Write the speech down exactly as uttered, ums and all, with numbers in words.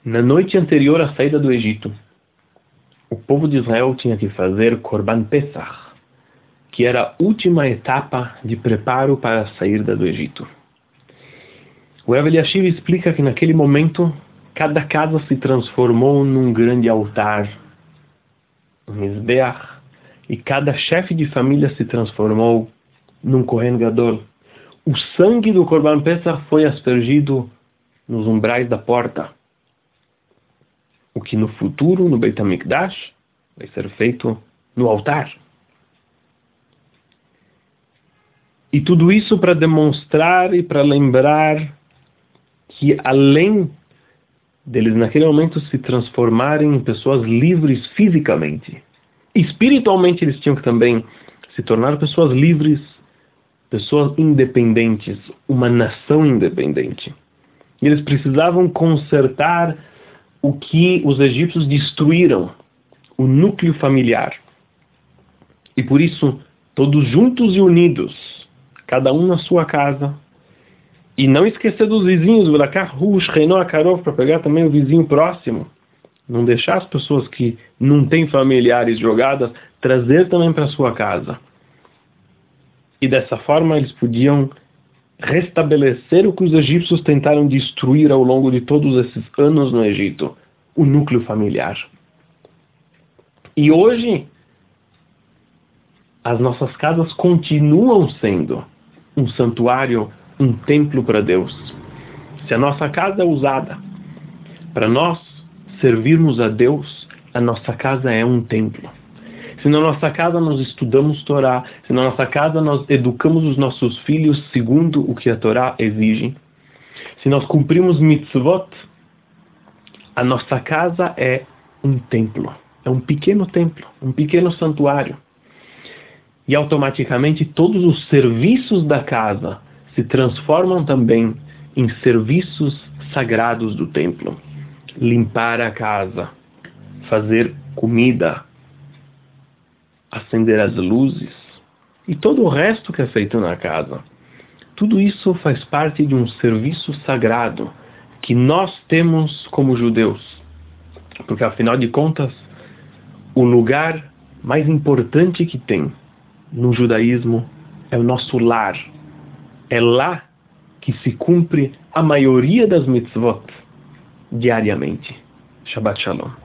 Na noite anterior à saída do Egito, o povo de Israel tinha que fazer Korban Pesach, que era a última etapa de preparo para a saída do Egito. O Rav Eliashiv explica que naquele momento, cada casa se transformou num grande altar, um Mizbeach, e cada chefe de família se transformou num Kohen Gadol. O sangue do Korban Pesach foi aspergido nos umbrais da porta, o que no futuro, no Beit HaMikdash, vai ser feito no altar. E tudo isso para demonstrar e para lembrar que, além deles naquele momento se transformarem em pessoas livres fisicamente, espiritualmente eles tinham que também se tornar pessoas livres, pessoas independentes, uma nação independente. E eles precisavam consertar o que os egípcios destruíram, o núcleo familiar. E por isso, todos juntos e unidos, cada um na sua casa, e não esquecer dos vizinhos, para pegar também o vizinho próximo, não deixar as pessoas que não têm familiares jogadas, trazer também para sua casa. E dessa forma eles podiam restabelecer o que os egípcios tentaram destruir ao longo de todos esses anos no Egito, o núcleo familiar. E hoje, as nossas casas continuam sendo um santuário, um templo para Deus. Se a nossa casa é usada para nós servirmos a Deus, a nossa casa é um templo. Se na nossa casa nós estudamos Torá, se na nossa casa nós educamos os nossos filhos segundo o que a Torá exige, se nós cumprimos mitzvot, a nossa casa é um templo. É um pequeno templo, um pequeno santuário. E automaticamente todos os serviços da casa se transformam também em serviços sagrados do templo. Limpar a casa, fazer comida, acender as luzes e todo o resto que é feito na casa. Tudo isso faz parte de um serviço sagrado que nós temos como judeus. Porque afinal de contas, o lugar mais importante que tem no judaísmo é o nosso lar. É lá que se cumpre a maioria das mitzvot diariamente. Shabbat Shalom.